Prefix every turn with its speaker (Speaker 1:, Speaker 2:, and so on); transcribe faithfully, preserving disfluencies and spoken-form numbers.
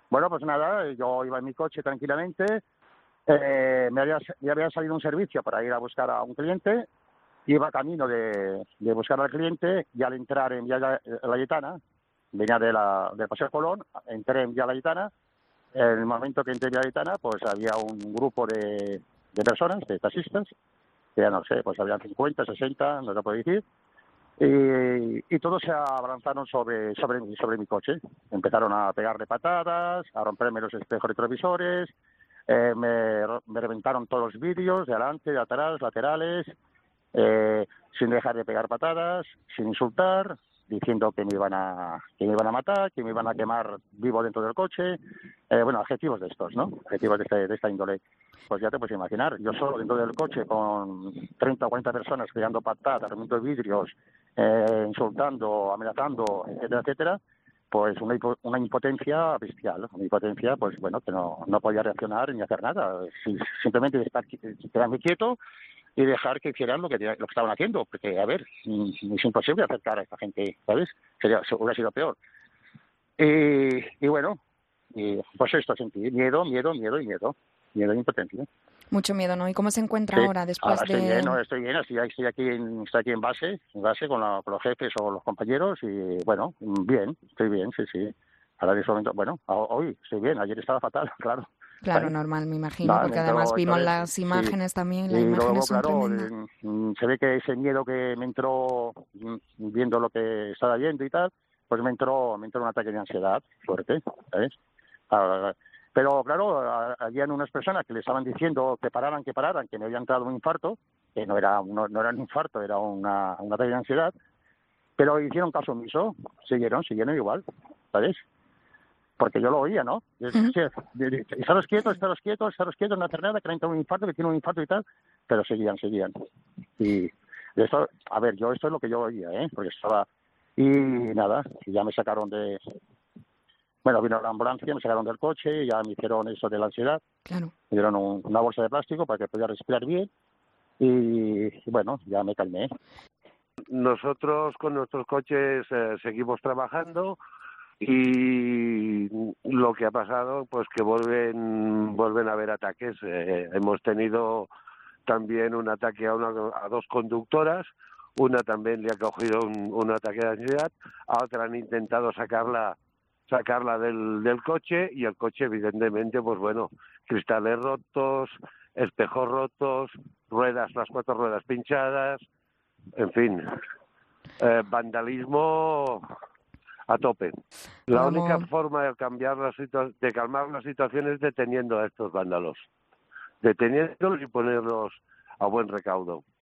Speaker 1: Bueno, pues nada, yo iba en mi coche tranquilamente, eh, me, había, me había salido un servicio para ir a buscar a un cliente, iba camino de, de buscar al cliente y al entrar en Vía La- Layetana, venía de la, del Paseo Colón, entré en Vía Layetana, en el momento que entré en Vía Layetana, pues había un grupo de, de personas, de taxistas, que ya no sé, pues habían cincuenta, sesenta, no te puedo decir, y, y todos se abalanzaron sobre, sobre, mi- sobre mi coche. Empezaron a pegarle patadas, a romperme los espejos retrovisores, eh, me, me reventaron todos los vidrios, de adelante, de atrás, laterales, eh, sin dejar de pegar patadas, sin insultar, diciendo que me iban a que me iban a matar, que me iban a quemar vivo dentro del coche, eh, bueno, adjetivos de estos, ¿no? Adjetivos de, este, de esta índole. Pues ya te puedes imaginar, yo solo dentro del coche con treinta o cuarenta personas pegando patadas, rompiendo vidrios, eh, insultando, amenazando, etcétera, etcétera, pues una, hipo- una impotencia bestial, una impotencia, pues bueno, que no, no podía reaccionar ni hacer nada, si- simplemente estar, qui- quedarme quieto y dejar que hicieran lo que, lo que estaban haciendo, porque, a ver, mm, es imposible acercar a esta gente, ¿sabes? Sería, hubiera sido peor. Y, y bueno, y pues esto sentí, miedo, miedo, miedo y miedo, miedo e impotencia.
Speaker 2: Mucho miedo, ¿no? ¿Y cómo se encuentra
Speaker 1: Sí,
Speaker 2: ahora
Speaker 1: ahora
Speaker 2: después
Speaker 1: estoy bien,
Speaker 2: de...?
Speaker 1: no, estoy bien, estoy, estoy aquí en, estoy aquí en base, en base con, la- con los jefes o los compañeros y bueno, bien, estoy bien, sí, sí. Ahora en este momento, bueno, ho- hoy estoy bien, ayer estaba fatal, claro.
Speaker 2: Claro,
Speaker 1: Ahí.
Speaker 2: normal, me imagino,
Speaker 1: Nada, me
Speaker 2: porque además
Speaker 1: entró,
Speaker 2: vimos
Speaker 1: entonces,
Speaker 2: las
Speaker 1: sí.
Speaker 2: imágenes también, las
Speaker 1: Y
Speaker 2: imágenes
Speaker 1: luego,
Speaker 2: son
Speaker 1: claro,
Speaker 2: tremendas.
Speaker 1: eh, mm, se ve que ese miedo que me entró mm, viendo lo que estaba viendo y tal, pues me entró, me entró un ataque de ansiedad fuerte, ¿sabes? Ah, pero claro, a- habían unas personas que le estaban diciendo que pararan, que pararan, que me había entrado un infarto, que no era, no, no era un infarto, era una, un ataque de ansiedad, pero hicieron caso omiso, siguieron, siguieron igual, ¿sabes? Porque yo lo oía, ¿no? Y decía,
Speaker 2: Ujú.
Speaker 1: sí, de- de- estaros quietos, estaros quietos, estaros quietos, no hacer nada, que le ha entrado un infarto, que tiene un infarto y tal, pero seguían, seguían. Y de esto, a ver, yo esto es lo que yo oía, ¿eh? Porque estaba... Y nada, y ya me sacaron de... Bueno, vino la ambulancia, me sacaron del coche, ya me hicieron eso de la ansiedad,
Speaker 2: Claro.
Speaker 1: me dieron un- una bolsa de plástico para que pudiera respirar bien y, y bueno, ya me calmé.
Speaker 3: Nosotros con nuestros coches eh, seguimos trabajando y lo que ha pasado pues que vuelven vuelven a haber ataques. Eh, hemos tenido también un ataque a, una, a dos conductoras, una también le ha cogido un, un ataque de ansiedad, a otra han intentado sacarla sacarla del, del coche y el coche evidentemente pues bueno, cristales rotos, espejos rotos, ruedas, las cuatro ruedas pinchadas, en fin, eh, vandalismo a tope. La única
Speaker 2: Podamos...
Speaker 3: forma de cambiar la situa- de calmar la situación es deteniendo a estos vándalos, deteniéndolos y ponerlos a buen recaudo.